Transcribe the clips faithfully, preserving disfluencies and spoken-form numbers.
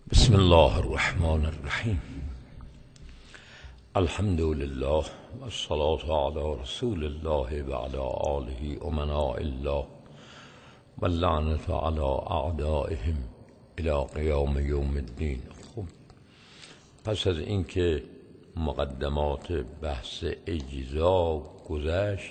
بسم الله الرحمن الرحیم. الحمد لله و الصلاة علی رسول الله و علی آله امناء الله و اللعنة علی اعدائهم الی قیام یوم الدین. خب پس از اینکه مقدمات بحث اجزا گذشت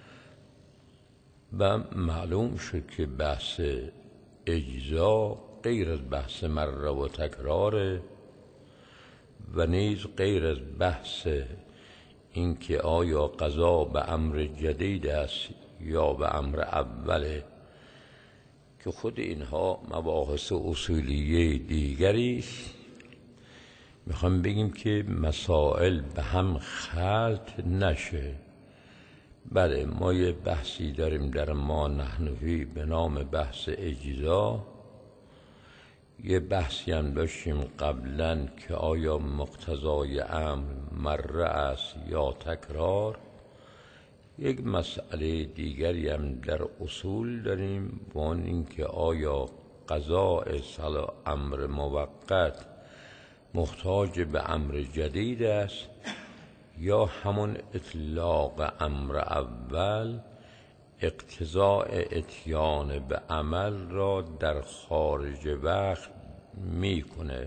و معلوم شد که بحث اجزا غیر از بحث مره و تکراره و نیز غیر از بحث اینکه آیا قضا به امر جدید است یا به امر اوله، که خود اینها مباحث اصولیه دیگری است. میخوام بگیم که مسائل به هم خلط نشه. بله، ما یه بحثی داریم در ما نحنفی به نام بحث اجزا. یه بحثی هم داشتیم قبلا که آیا مقتضای امر مره است یا تکرار. یک مسئله دیگری هم در اصول داریم و آن اینکه آیا قضاء صلاح امر موقت محتاج به امر جدید است یا همون اطلاق امر اول اقتضاء اتیان به عمل را در خارج وقت میکنه.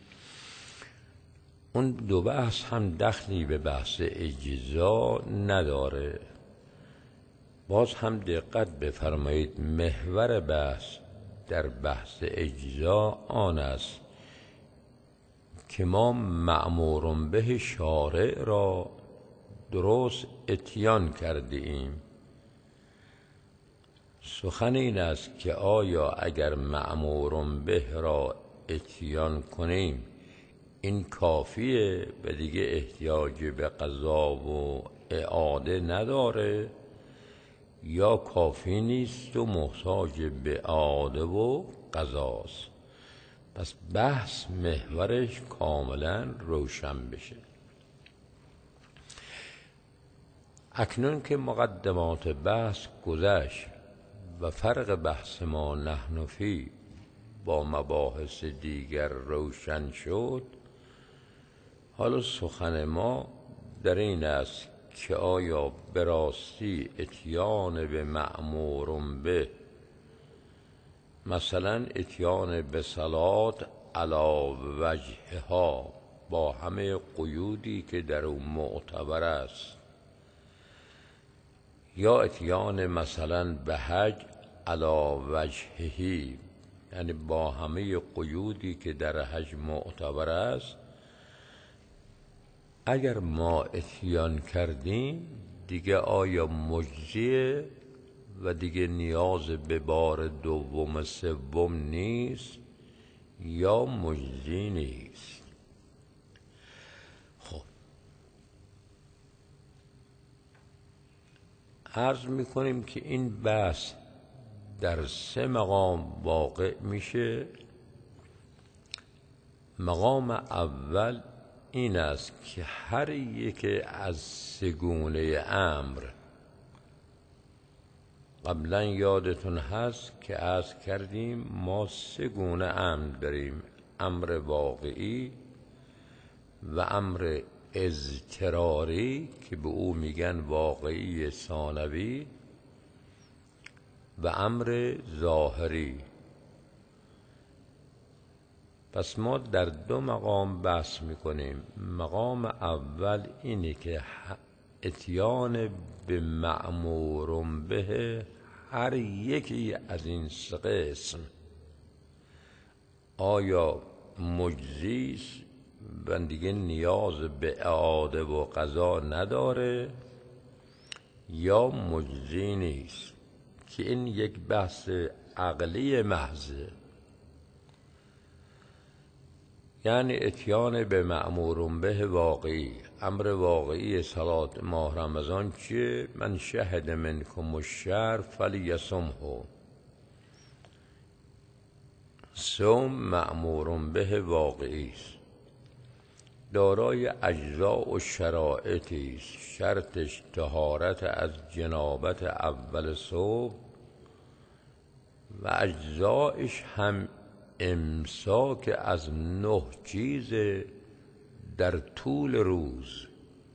اون دو بحث هم دخلی به بحث اجزا نداره. باز هم دقت بفرمایید، محور بحث در بحث اجزا آن است که ما مأمور به شارع را درست اتیان کرده ایم. سخن این است که آیا اگر مأمور به را اتیان کنیم این کافیه و دیگه احتیاج به قضا و اعاده نداره، یا کافی نیست و محتاج به اعاده و قضاست. پس بحث محورش کاملا روشن بشه. اکنون که مقدمات بحث گذشت و فرق بحث ما نحنفی با مباحث دیگر روشن شد، حالا سخن ما در این است که آیا به راستی اتیان به مأمور به، مثلا اتیان به صلات علی وجهها با همه قیودی که در اون معتبر است، یا اتیان مثلا به حج علی وجههی، یعنی با همه قیودی که در حج معتبر است، اگر ما اتیان کردیم دیگه آیا مجزیه و دیگه نیاز به بار دوم سوم نیست یا مجزی نیست؟ خب عرض میکنیم که این بحث در سه مقام واقع میشه. مقام اول این است که هر یک از سه گونه امر، قبلا یادتون هست که عرض کردیم ما سه گونه امر داریم: امر واقعی و امر اضطراری که به او میگن واقعی ثانوی و امر ظاهری. پس ما در دو مقام بحث میکنیم. مقام اول اینه که اتیان به مأمور به هر یکی از این سه قسم آیا مجزی است و دیگه نیاز به اعاده و قضا نداره یا مجزی نیست، که این یک بحث عقلی محضه. یعنی اتیان به مأمور به واقعی، امر واقعی صلات ماه رمضان چیه؟ من شهد منکم الشهر فلیصمه. صوم مأمور به واقعی است، دارای اجزا و شرایطی است. شرطش طهارت از جنابت اول صبح و اجزایش هم امساک از نه چیز در طول روز.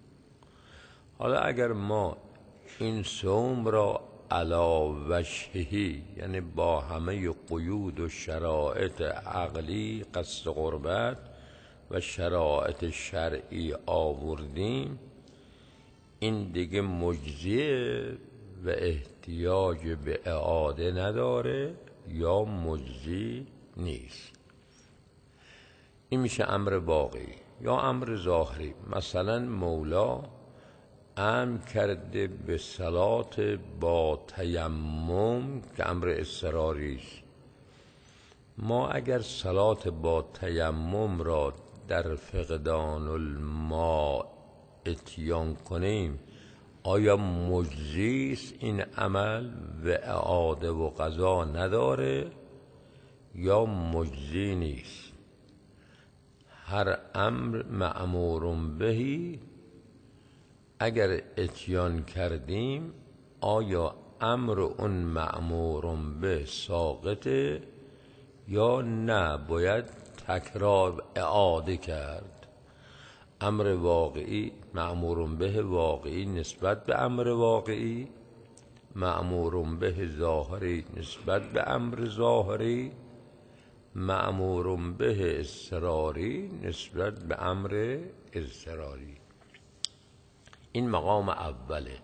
حالا اگر ما این صوم را علی وجهه، یعنی با همه قیود و شرایط عقلی قصد قربت و شرایط شرعی آوردیم، این دیگه مجزیه و احتیاج به اعاده نداره یا مجزی نیست. این میشه امر واقعی. یا امر ظاهری، مثلا مولا امر کرده به صلات با تیمم که امر اضطراری است. ما اگر صلات با تیمم را در فقدان الماء اتیان کنیم، آیا مجزی است این عمل و اعاده و قضا نداره یا مجزی نیست؟ هر امر مأمور بهی اگر اتیان کردیم، آیا امر اون مأمور به ساقطه یا نه باید تکرار اعاده کرد؟ امر واقعی، مأمور به واقعی نسبت به امر واقعی، مأمور به ظاهری نسبت به امر ظاهری، مأمور به اضطراری نسبت به امر اضطراری. این مقام اوله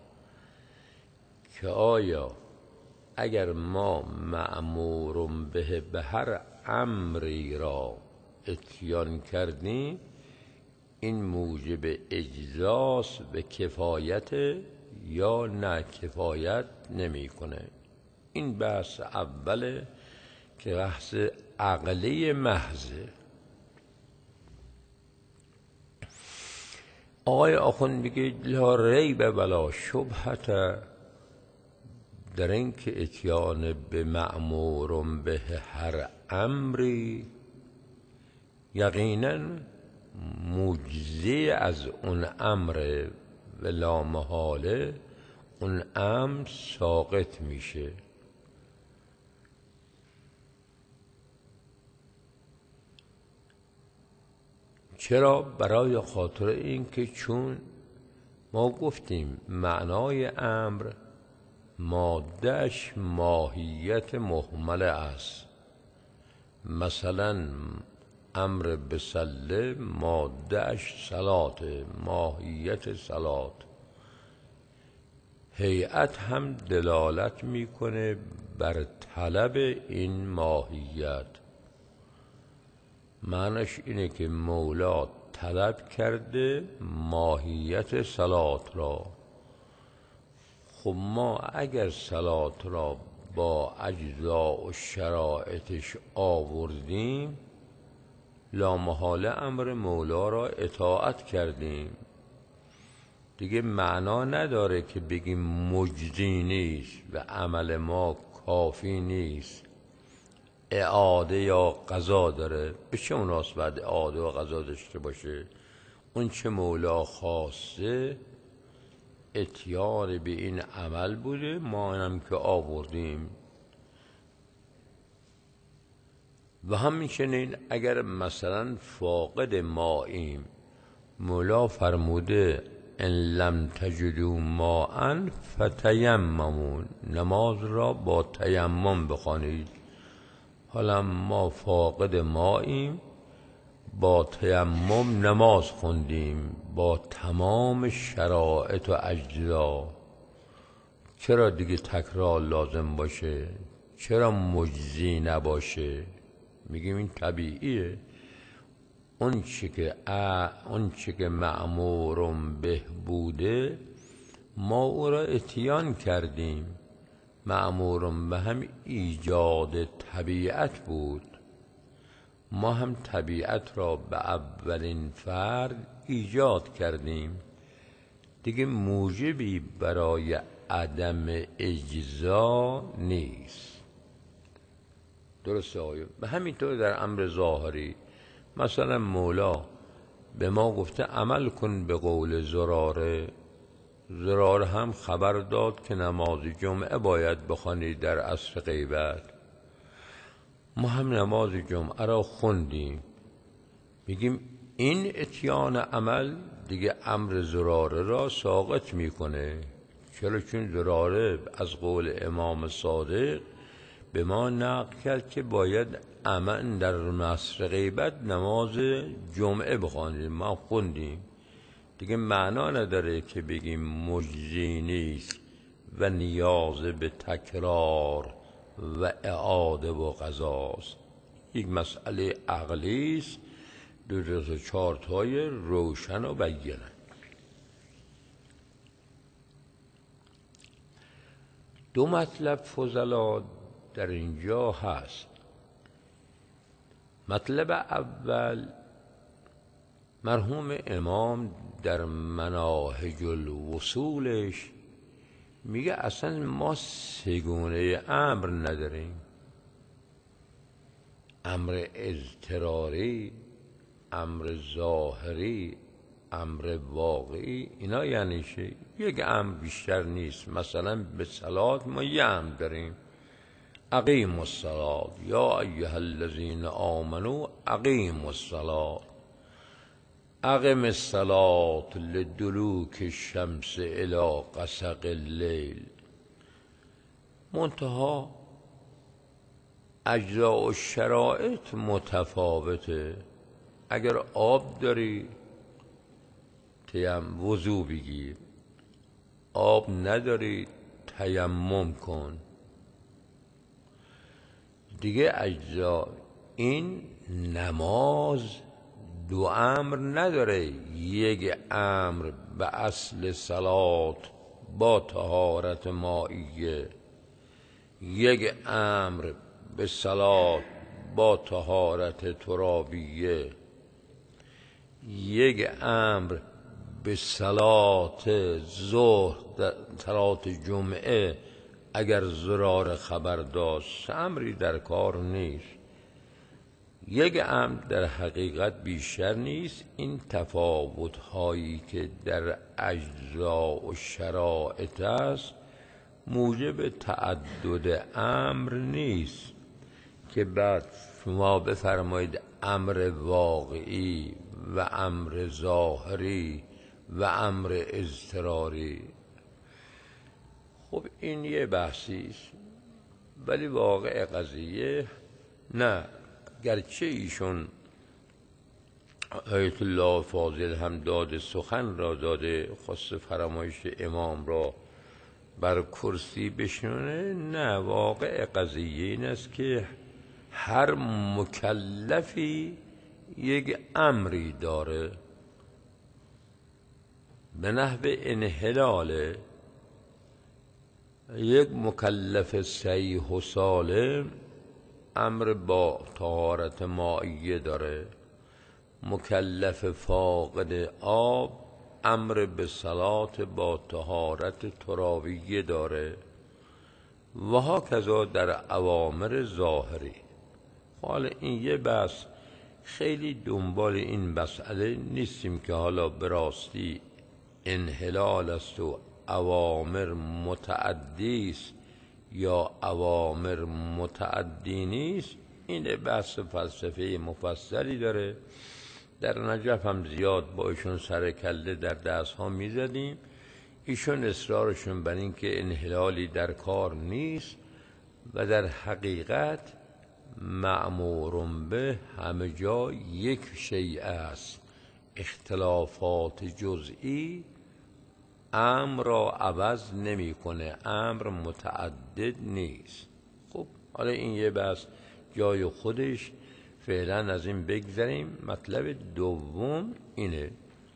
که آیا اگر ما مأمور به به هر امری را اتیان کردیم، این موجب اجزاس و کفایت یا نه کفایت نمی کنه. این بحث اوله که بحث عقلی محضه. آقای آخوند میگه لا ریب ولا شبهت در این که اتیان به مأمور به هر امری یقینا مجزی از اون امر و لا محاله اون امر ساقط میشه. چرا؟ برای خاطر این که چون ما گفتیم معنای امر مادهش ماهیت مهمله است. مثلا امر بسله مادهش صلات، ماهیت صلات. هیئت هم دلالت میکنه بر طلب این ماهیت. معنیش اینه که مولا طلب کرده ماهیت صلات را. خب ما اگر صلات را با اجزا و شرایطش آوردیم، لامحاله امر مولا را اطاعت کردیم. دیگه معنا نداره که بگیم مجزی نیست و عمل ما کافی نیست، اعاده یا قضا داره. به چه مناسبت اعاده و قضا داشته باشه؟ اون چه مولا خواسته اتیان به این عمل بوده، ما اینم که آوردیم. و همچنین اگر مثلا فاقد ماییم، مولا فرموده ان لم تجدوا ماء فتیمموا، نماز را با تیمم بخوانید. حالا ما فاقد ماییم، با تیمم نماز خوندیم با تمام شرایط و اجزا. چرا دیگه تکرار لازم باشه؟ چرا مجزی نباشه؟ میگیم این طبیعیه. اون چی که اون چی که مأمورم به بوده ما او را اتیان کردیم. مأمورم به هم ایجاد طبیعت بود، ما هم طبیعت را به اولین فرد ایجاد کردیم. دیگه موجبی برای عدم اجزا نیست. درسته آیا؟ به همینطور در امر ظاهری، مثلا مولا به ما گفته عمل کن به قول زراره. زراره هم خبر داد که نماز جمعه باید بخوانی در عصر غیبت. ما هم نماز جمعه را خوندیم، میگیم این اتیان عمل دیگه امر زراره را ساقط میکنه. چرا؟ چون زراره از قول امام صادق به ما نقل کرد که باید عمل در عصر غیبت نماز جمعه بخوانیم، ما خوندیم دیگه. معنا نداره که بگیم مجزی نیست و نیاز به تکرار و اعاده و قضاست. یک مسئله عقلی است، دو جز چارتای روشن و بیانه. دو مطلب فضلا در اینجا هست. مطلب اول، مرحوم امام در مناهج الوصولش میگه اصلا ما سگونه امر نداریم: امر اضطراری، امر ظاهری، امر واقعی. اینا یعنی چی؟ یک امر بیشتر نیست. مثلا به صلات ما یه امر داریم: اقیموا الصلاة یا ایها الذین آمنوا اقیموا الصلاة، اقم الصلاة لدلوک الشمس الی غسق اللیل. منتها اجزاء و شرایط متفاوته. اگر آب داری تیم وضو بگیر، آب نداری تیمم کن دیگه. اجزا این نماز دو امر نداره: یک امر به اصل صلات با طهارت مائیه، یک امر به صلات با طهارت ترابیه، یک امر به صلات ظهر صلات جمعه اگر زرار خبر داشت. امری در کار نیست. یک امر در حقیقت بیشتر نیست. این تفاوت هایی که در اجزا و شرایط است موجب تعدد امر نیست که بعد شما بفرمایید امر واقعی و امر ظاهری و امر اضطراری. خب این یه بحثی است، ولی واقع قضیه نه. گرچه ایشون آیت الله فاضل هم داده سخن را داده، خواست فرمایش امام را بر کرسی بشنونه، نه. واقع قضیه این است که هر مکلفی یک امری داره به نحو انحلاله. یک مکلف صحیح و سالم امر با طهارت مائیه داره، مکلف فاقد آب امر به صلات با طهارت ترابیه داره و هاکذا در اوامر ظاهری. حالا این یه بحث، خیلی دنبال این مسئله نیستیم که حالا براستی انحلال است و اوامر متعدی است یا اوامر متعدی نیست. این بحث فلسفه مفصلی داره. در نجف هم زیاد با ایشون سر کله در دست ها می زدیم. ایشون اصرارشون بر این که انحلالی در کار نیست و در حقیقت مأمور به همه جا یک شیء است. اختلافات جزئی امر را عوض نمی کنه، امر متعدد نیست. خب حالا این یه بحث جای خودش، فعلا از این بگذریم. مطلب دوم اینه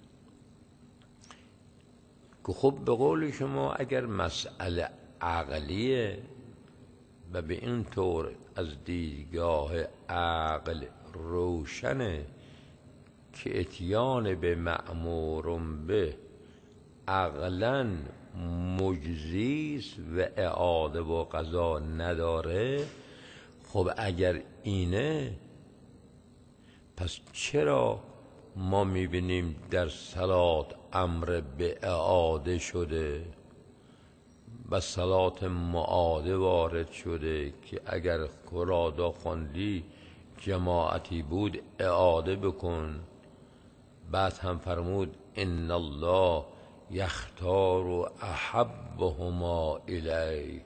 که خب به قول شما اگر مسئله عقلیه و به این طور از دیدگاه عقل روشنه که اتیان به مأمور به عقلاً مجزیست و اعاده و قضا نداره، خب اگر اینه پس چرا ما میبینیم در صلات امر به اعاده شده و صلات معاده وارد شده که اگر کرادا خواندی جماعتی بود اعاده بکن. بعد هم فرمود ان الله یختار احبهما الی.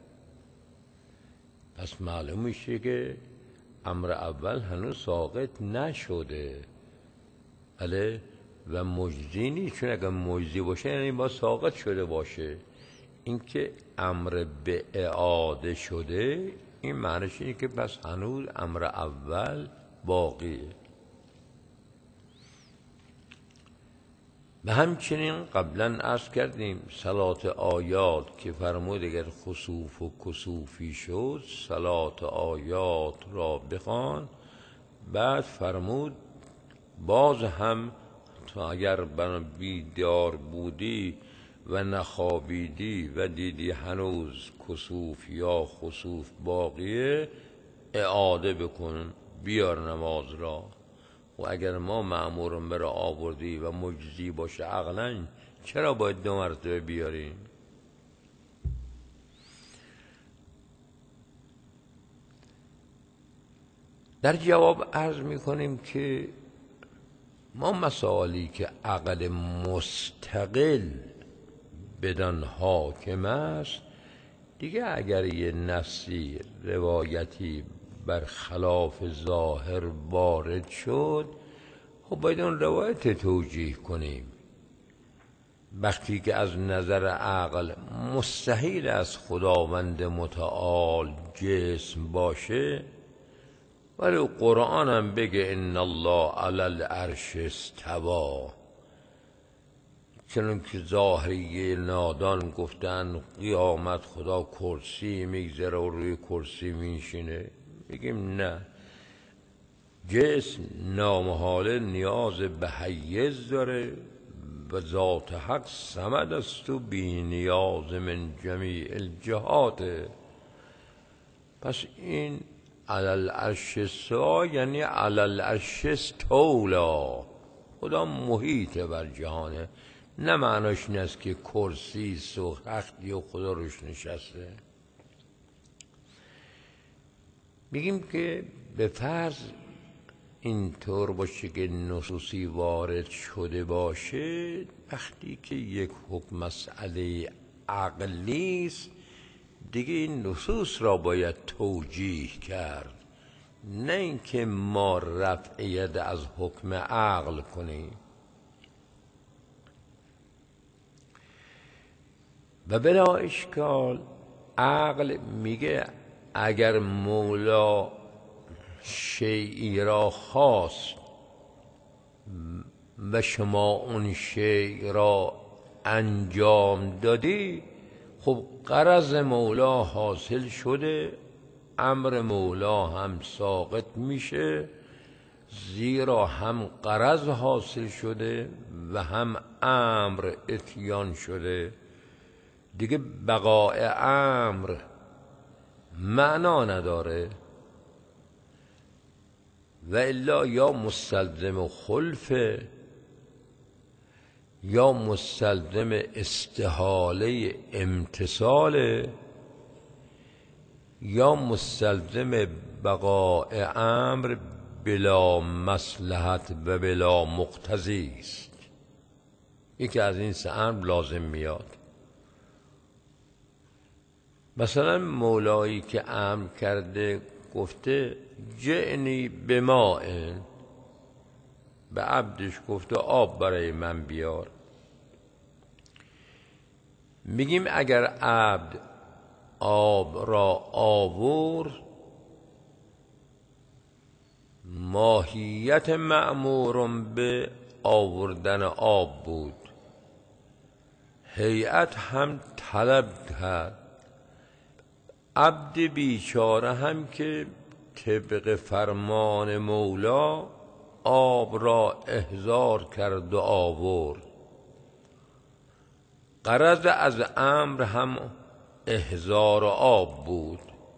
پس معلوم میشه که امر اول هنوز ساقط نشده. بله، و مجزی نیست، چون اگر مجزی باشه یعنی با ساقط شده باشه. اینکه امر به اعاده شده این معنیش اینه که پس هنوز امر اول باقیه. و همچنین قبلا عرض کردیم صلات آیات که فرمود اگر خسوف و کسوفی شد صلات آیات را بخوان. بعد فرمود باز هم تو اگر بیدار بودی و نخوابیدی و دیدی هنوز کسوف یا خسوف باقیه اعاده بکن، بیار نماز را. و اگر ما مأمورم بر آوردی و مجزی باشه عقلا چرا باید دو مرتبه بیاریم؟ در جواب عرض میکنیم که ما مسائلی که عقل مستقل بدان حاکم است دیگه اگر یه نصی روایتی بر خلاف ظاهر وارد شد خب باید اون روایت توجیه کنیم. وقتی که از نظر عقل مستحیل از خداوند متعال جسم باشه، ولی قرآن هم بگه ان الله علی العرش استوی، چون که ظاهری نادان گفتن قیامت خدا کرسی میگذره و روی کرسی میشینه. میگیم نه، جسم نامحاله نیاز به حیز داره و ذات حق صمد است و بی نیاز من جمیع الجهات. پس این علی العرش استوی یعنی علی العرش استولا، خدا محیط بر جهانه، نه معناش این است که کرسی و تختی و خدا روش نشسته. میگیم که به فرض اینطور باشه که نصوصی وارد شده باشه، وقتی که یک حکم مسئله عقلی است دیگه این نصوص را باید توجیه کرد، نه اینکه ما رفع ید از حکم عقل کنیم. و بلا اشکال عقل میگه اگر مولا شیئی را خواست و شما اون شیء را انجام دادی، خب غرض مولا حاصل شده، امر مولا هم ساقط میشه، زیرا هم غرض حاصل شده و هم امر اتیان شده. دیگه بقاء امر معنا نداره. و الا یا مستلزم خلفه یا مستلزم استحاله امتصاله یا مستلزم بقاء امر بلا مصلحت و بلا مقتضی است. یکی از این سه امر لازم میاد. مثلا مولایی که امر کرده گفته جئنی بماء، به عبدش گفته آب برای من بیار. میگیم اگر عبد آب را آورد ماهیت مأمور به آوردن آب بود، هیئت هم طلب کرد، عبد بیچاره هم که طبق فرمان مولا آب را احضار کرد و آورد. غرض از امر هم احضار آب بود،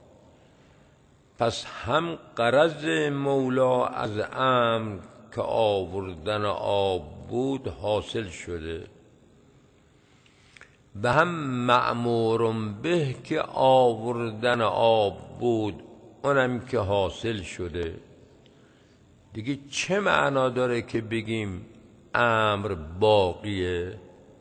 پس هم غرض مولا از امر که آوردن آب بود حاصل شده. و هم مأمورم به که آوردن آب بود، اونم که حاصل شده. دیگه چه معنا داره که بگیم امر باقیه؟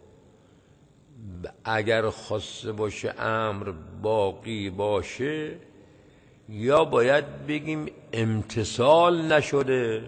اگر خواسته باشه امر باقی باشه، یا باید بگیم امتثال نشده،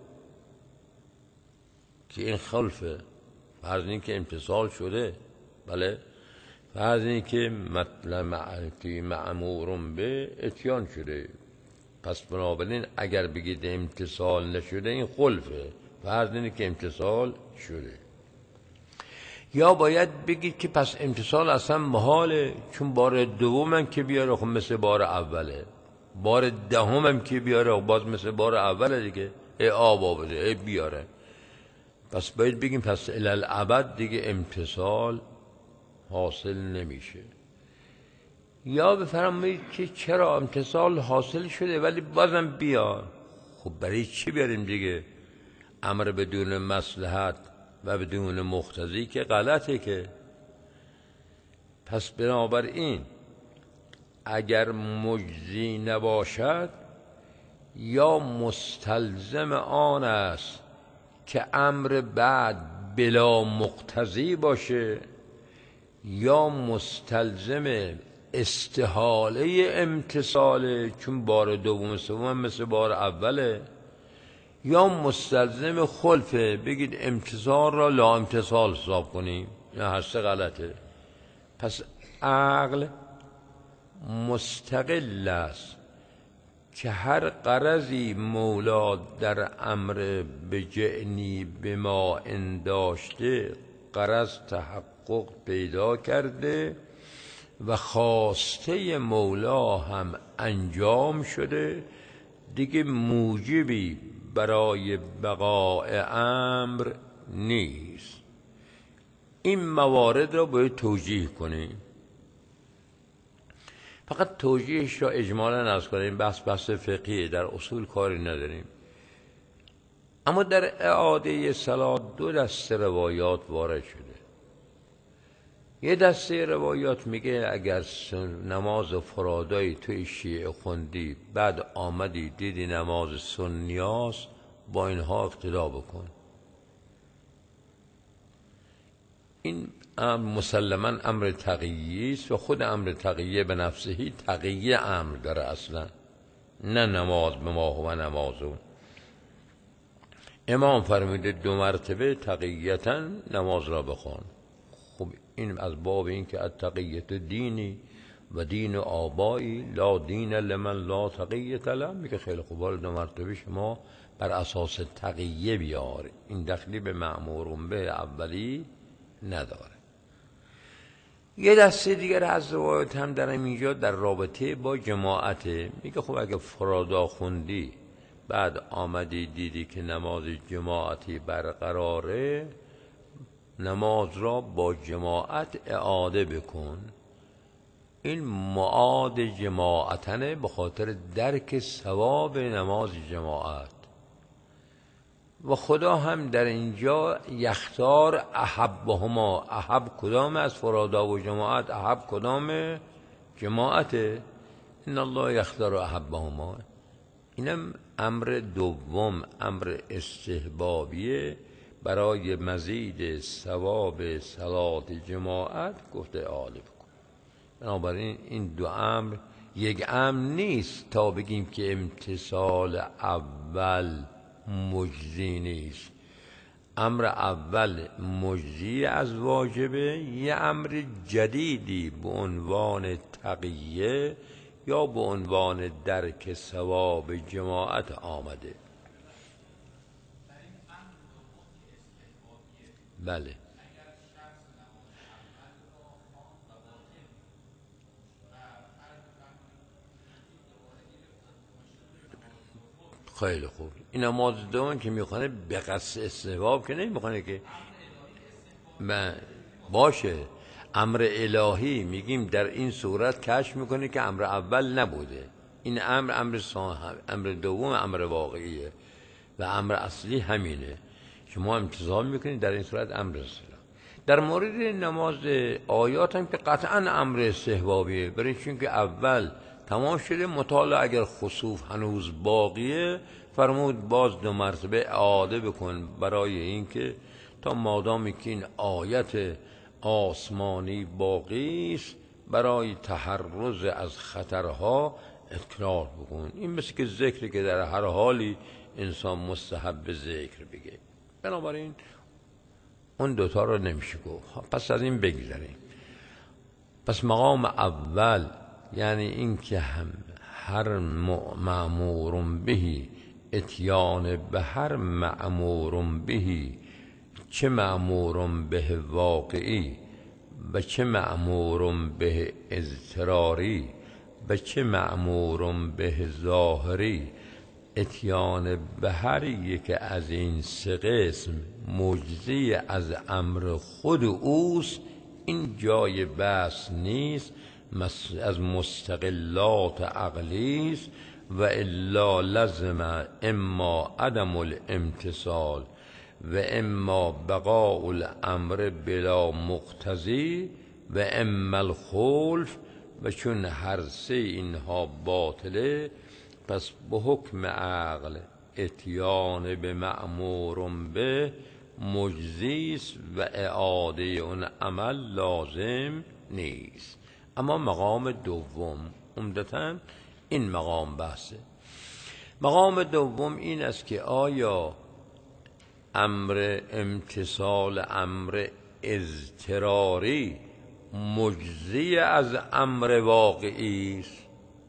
که این خلفه. فرض این که امتثال شده، بله، فرض این که مطلب که مأمورم به اتیان شده، پس بنابراین اگر بگید امتثال نشده این خلفه. فرض اینه که امتثال شده. یا باید بگید که پس امتثال اصلا محاله، چون بار دومم که بیاره خب مثل بار اوله، بار دهمم که بیاره باز مثل بار اوله دیگه، ای آب آورده ای بیاره. پس باید بگیم پس الالعبد دیگه امتثال حاصل نمیشه. یا بفرمایید که چرا امتثال حاصل شده ولی بازم بیار. خب برای چی بیاریم دیگه؟ امر بدون مصلحت و بدون مقتضی که غلطه که. پس بنابراین اگر مجزی نباشد یا مستلزم آن است که امر بعد بلا مقتضی باشه، یا مستلزم استحاله امتثاله چون بار دوم سوم مثل بار اوله، یا مستلزم خلفه بگید امتثال را لا امتثال حساب کنیم، یا هر سه غلطه. پس عقل مستقل است که هر غرضی مولا در امر بجعنی به ما انداشته غرض تحقق پیدا کرده و خواسته مولا هم انجام شده، دیگه موجبی برای بقاء امر نیست. این موارد را باید توجیه کنیم. فقط توجیهش را اجمالا عرض کنیم، بحث بحث فقهی در اصول کاری نداریم. اما در اعاده صلات دو دسته روایات وارد شده. یه دسته روایات میگه اگر نماز فرادایی توی شیعه خوندی بعد آمدی دیدی نماز سنیاست، با اینها اقتدا بکن. این امر مسلما امر تقیی است و خود امر تقیه به نفسهی تقیه امر داره اصلا، نه نماز به ما و نمازون. امام فرموده دو مرتبه تقییتا نماز را بخوان. خب این از باب این که التقیت دینی و دین آبایی لا دین لمن لا تقیت له، میگه خیلی خوب دو مرتبه شما بر اساس تقیه بیار، این دخلی به مأمورون به اولی نداره. یه دسته دیگر از روایت هم در اینجا در رابطه با جماعته، میگه خب اگه فرادا خوندی بعد آمدی دیدی که نماز جماعتی برقراره، نماز را با جماعت اعاده بکن. این معاد جماعتنه به خاطر درک ثواب نماز جماعت. و خدا هم در اینجا یختار احبهما، احب کدام از فرادا و جماعت؟ احب کدام؟ جماعته. ان الله یختار احبهما. اینم امر دوم، امر استحبابیه برای مزید ثواب صلات جماعت گفته اعاده بکن. بنابراین این دو امر یک امر نیست تا بگیم که امتثال اول مجزی نیست. امر اول مجزی از واجبه، یه امر جدیدی به عنوان تقیه یا به عنوان درک ثواب جماعت آمده. بله خیلی خوب. این نماز دوم که میخونه به قصد استحباب که نمیخونه که من باشه امر الهی، میگیم در این صورت کشف میکنه که امر اول نبوده. این امر امر صاحب، امر دوم امر واقعیه و امر اصلی همینه. شما امتثال میکنید در این صورت امر اصلی. در مورد نماز آیات هم که قطعا امر استحبابیه، برای چون که اول تمام شده، مطالعه اگر خسوف هنوز باقیه فرمود باز دو مرتبه اعاده بکن، برای اینکه تا مادامی که این آیت آسمانی باقی است برای تحرز از خطرها اذکار بکن. این مثل که ذکری که در هر حالی انسان مستحب ذکر بگه، بنابراین اون دوتا رو نمیشه گفت. پس از این بگذاریم. پس مقام اول یعنی این که هم هر مأمور بهی اتیان به هر مأمور بهی، چه مأمور به واقعی و چه مأمور به اضطراری و چه مأمور به ظاهری، اتیان به هر یک از این سه قسم مجزی از امر خود اوست. این جای بحث نیست، از مستقلات عقلی است و الا لزم اما عدم الامتثال و اما بقاء الامر بلا مقتضی و اما الخلف. و چون هر سه اینها باطله پس به حکم عقل اتیان به مأمور به مجزیست و اعاده اون عمل لازم نیست. اما مقام دوم عمدتاً این مقام بحثه. مقام دوم این است که آیا امر امتثال امر اضطراری مجزی از امر واقعی است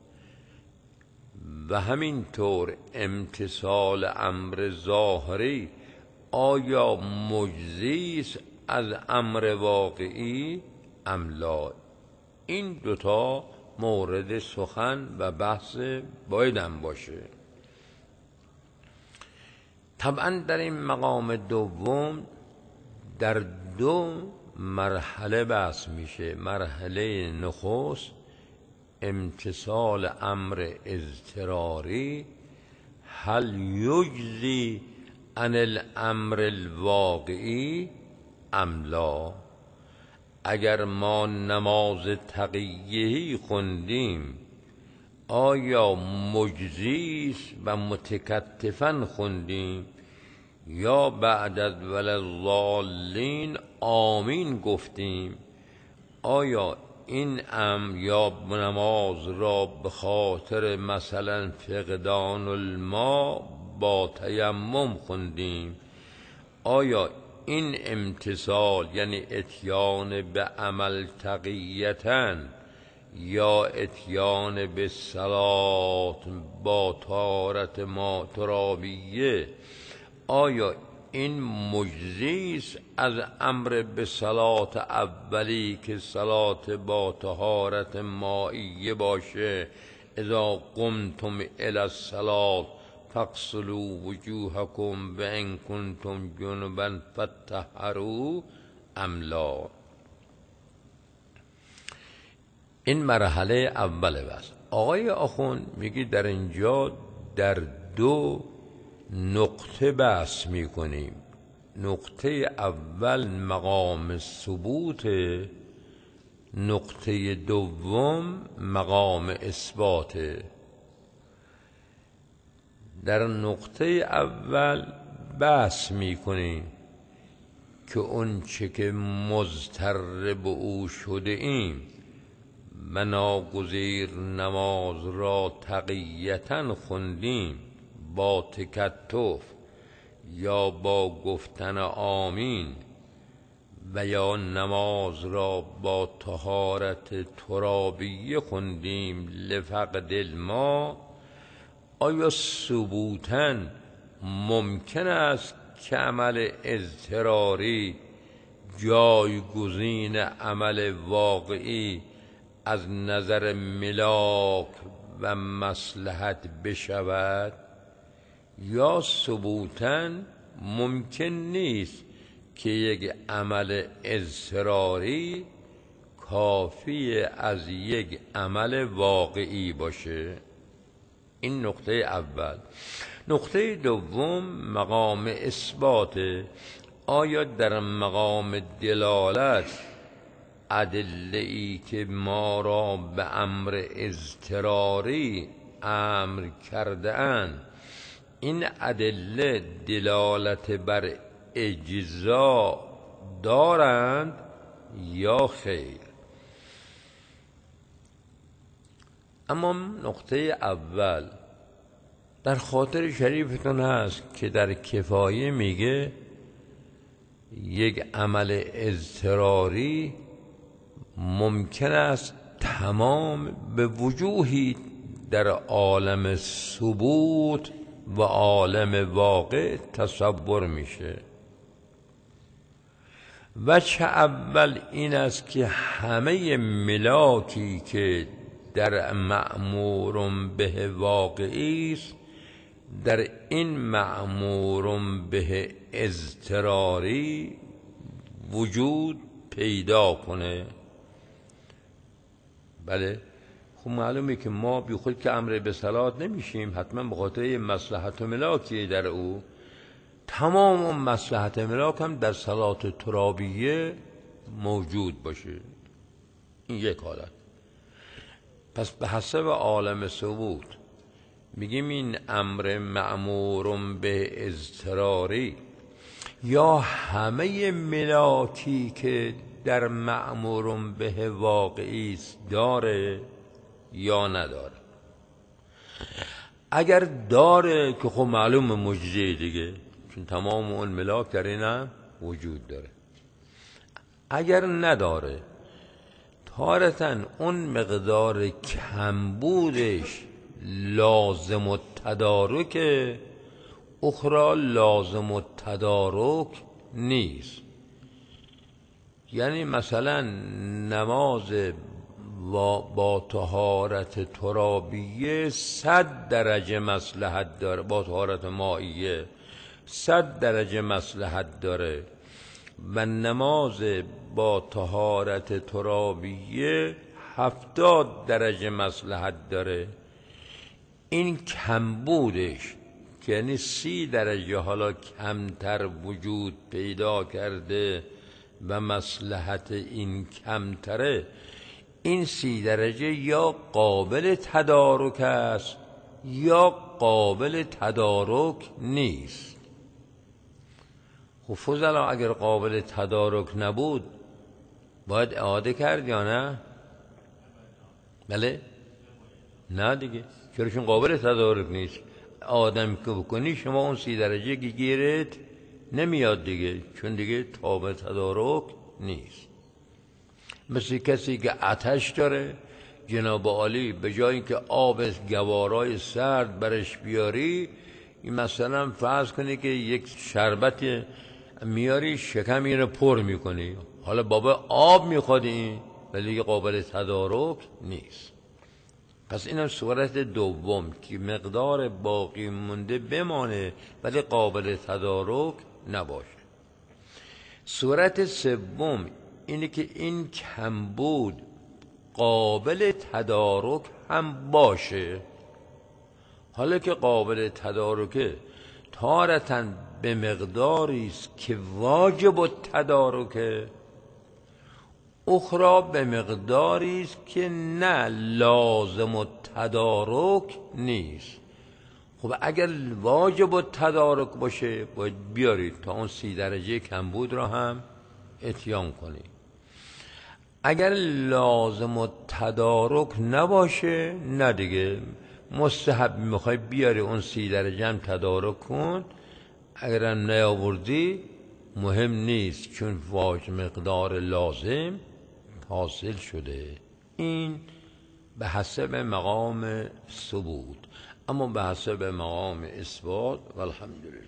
و همینطور امتثال امر ظاهری آیا مجزی است از امر واقعی ام لا. این دوتا مورد سخن و بحث بایدم باشه. طبعا در این مقام دوم در دو مرحله بحث میشه. مرحله نخست امتثال امر اضطراری، هل یجزی عن الامر الواقعی ام لا. اگر ما نماز تقیهی خوندیم آیا مجزیست و متکتفاً خوندیم یا بعد از ولضالین آمین گفتیم، آیا این ام یا نماز را به خاطر مثلا فقدان الماء با تیمم خوندیم، آیا این امتثال یعنی اتیان به عمل تقیتن یا اتیان به صلات با طهارت ما ترابیه، آیا این مجزیست از امر به صلات اولی که صلات با طهارت مائیه باشه، اذا قمتم الی الصلاة فاغسلوا وجوهکم و ان کنتم جنبا فطهروا ام لا. این مرحله اوله بس. آقای آخوند میگی در اینجا در دو نقطه بحث میکنیم. نقطه اول مقام ثبوت، نقطه دوم مقام اثبات. در نقطه اول بحث میکنیم که اون چه که مضطر به او شده ایم و ناگزیر نماز را تقیتاً خوندیم با تکتف یا با گفتن آمین و یا نماز را با طهارت ترابیه خوندیم لفقد الماء، آیا ثبوتاً ممکن است که عمل اضطراری جایگزین عمل واقعی از نظر ملاک و مصلحت بشود، یا ثبوتاً ممکن نیست که یک عمل اضطراری کافی از یک عمل واقعی باشه. این نقطه اول. نقطه دوم مقام اثبات. آیا در مقام دلالت ادله ای که ما را به امر اضطراری امر کرده اند، این ادله دلالت بر اجزا دارند یا خیر؟ اما نقطه اول در خاطر شریفتون هست که در کفایه میگه یک عمل اضطراری ممکن است تمام به وجوهی در عالم ثبوت و عالم واقع تصور میشه. وجه اول این است که همه ملاکی که در مأمور به واقعی است در این مأمور به اضطراری وجود پیدا کنه. بله، خب معلومه که ما بی خود که امر به صلات نمیشیم، حتما به خاطر مصلحت ملاکی در او. تمام اون مصلحت ملاک هم در صلات ترابیه موجود باشه. این یک حالت. پس به حسب عالم ثبوت میگیم این امر مأمور به اضطراری یا همه ملاکی که در مأمور به واقعی داره یا نداره. اگر داره که خب معلوم معجزه دیگه، چون تمام اون ملاک در این هم وجود داره. اگر نداره، تارتاً اون مقدار کمبودش لازم التدارک، اخرى لازم التدارک نیست. یعنی مثلا نماز با طهارت ترابیه صد درجه مصلحت داره، با طهارت مائیه صد درجه مصلحت داره و نماز با طهارت ترابیه هفتاد درجه مصلحت داره. این کمبودش که یعنی سی درجه حالا کمتر وجود پیدا کرده و مصلحت این کمتره، این سی درجه یا قابل تدارک است یا قابل تدارک نیست. خب فضلا اگر قابل تدارک نبود باید اعاده کرد یا نه؟ بله؟ نه دیگه، چرا؟ چون قابل تدارک نیست. آدم که بکنی شما اون سی درجه که گیرت نمیاد دیگه، چون دیگه تاب تدارک نیست. مثل کسی که آتش داره، جناب عالی به جای اینکه آب گوارای سرد برش بیاری، این مثلا فرض کنی که یک شربت میاری شکم اینو پر میکنی، حالا بابا آب میخواد این، ولی قابل تدارک نیست. پس این صورت دوم که مقدار باقی مونده بمانه ولی قابل تدارک نباشه. صورت سوم اینه که این کمبود قابل تدارک هم باشه. حالا که قابل تدارکه، تارتاً به مقداری است که واجب التدارکه، اخرى به مقداری است که نه لازم التدارک نیست. خب اگر واجب التدارک باشه باید بیارید تا اون سی درجه کمبود را هم اتیان کنید. اگر لازم التدارک نباشه، نه دیگه مستحب میخوای بیاری اون سی درجه هم تدارک کن، اگرم نیاوردی مهم نیست، چون واجب مقدار لازم حاصل شده. این به حسب مقام ثبوت، اما به حسب مقام اثبات والحمدلله.